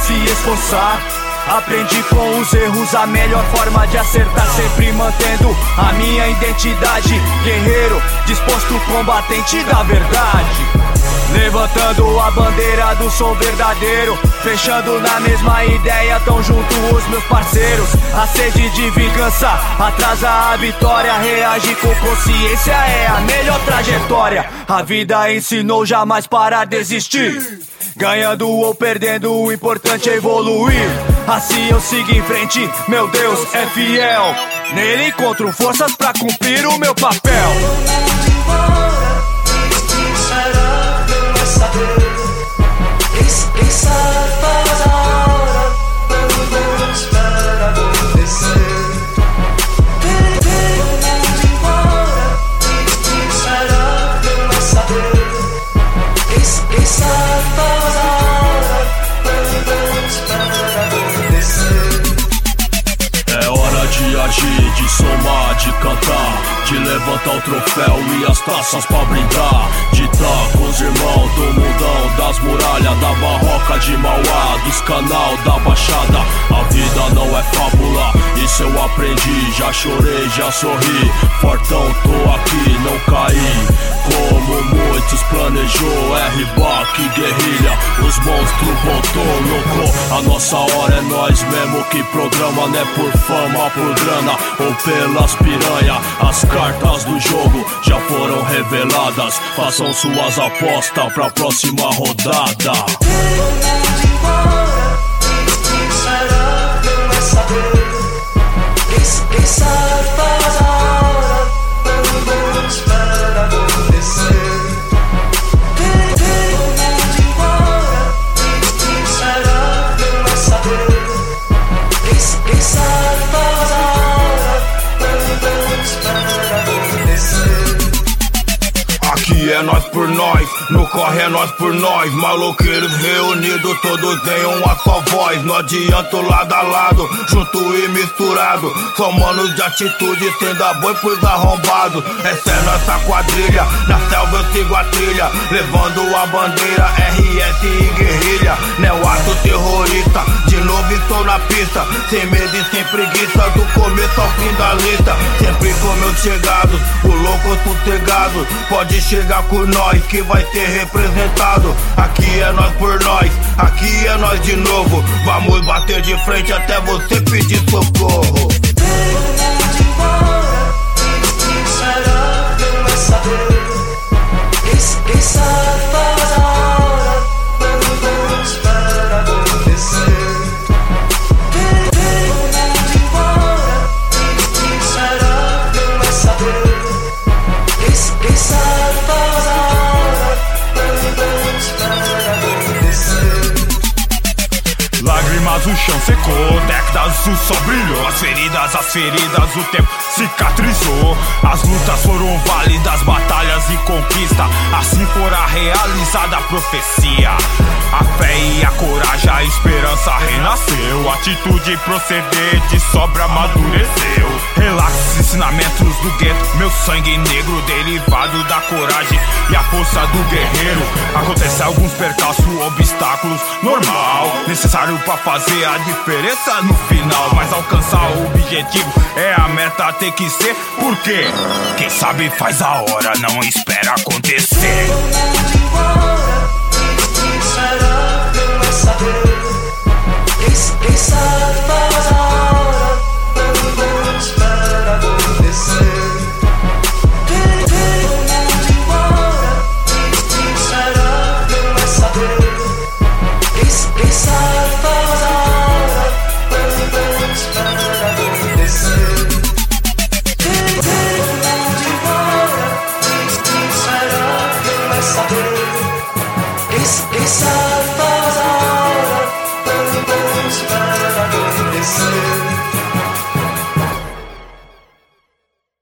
se esforçar. Aprendi com os erros a melhor forma de acertar, sempre mantendo a minha identidade. Guerreiro, disposto, combatente da verdade. Levantando a bandeira do som verdadeiro, fechando na mesma ideia, tão junto os meus parceiros. A sede de vingança atrasa a vitória, reage com consciência é a melhor trajetória. A vida ensinou jamais parar de desistir. Ganhando ou perdendo, o importante é evoluir. Assim eu sigo em frente, meu Deus é fiel. Nele encontro forças pra cumprir o meu papel. Quem sabe faz a hora, todo mundo espera acontecer. Vem o mundo embora, será que não vai saber? Quem sabe faz a hora, todo mundo espera acontecer. É hora de agir, de somar, de cantar, de levantar o troféu e as taças pra brindar, de tá com os irmãos do mundão, das muralhas, da barroca de Mauá, dos canal da Baixada. A vida não é fábula, isso eu aprendi, já chorei, já sorri, fortão tô aqui, não caí, como muitos planejou, R-Back, guerrilha, os monstros botou, louco, a nossa hora é nós mesmo que programa, não é por fama, por grana ou pelas piranha. As cartas do jogo já foram reveladas, façam suas apostas pra próxima rodada. Vem o mundo embora, será que não vai saber? Quem sabe faz a hora, todo mundo espera acontecer. Vem o mundo embora, será que não vai saber? Quem sabe faz a hora, todo mundo espera acontecer. Aqui é nós por nós, no corre é nós por nós. Maloqueiros reunidos, todos em uma só voz. Não adianta lado a lado, junto e misturado. São manos de atitude, sem dar boi pros arrombados. Essa é nossa quadrilha, na selva eu sigo a trilha, levando a bandeira RS e guerrilha. Neo-ato terrorista, de novo estou na pista, sem medo e sem preguiça, do começo ao fim da lista. Sempre com meus chegados, o louco sossegado. Pode chegar com nós que vai ser representado. Aqui é nós por nós, aqui é nós de novo. Vamos bater de frente até você pedir socorro. Vem o mundo embora, será que não vai saber? Quem sabe faz a hora, todo mundo espera acontecer. Vem o mundo embora, será que não vai saber? Quem sabe faz a hora, todo mundo espera acontecer. Lágrimas, o chão secou, décadas o sol brilhou. As feridas, o tempo cicatrizou. As lutas foram válidas, batalhas e conquista. Assim fora realizada a profecia. A fé e a coragem, a esperança renasceu. Atitude e proceder de sobra amadureceu. Relatos, ensinamentos do gueto, meu sangue negro derivado da coragem e a força do guerreiro. Acontece alguns percalços, obstáculos, normal, necessário pra fazer a diferença no final. Mas alcançar o objetivo é a meta, tem que ser. Por quê? Quem sabe faz a hora, não espera acontecer. Vem o mundo embora, será que não vai saber? Quem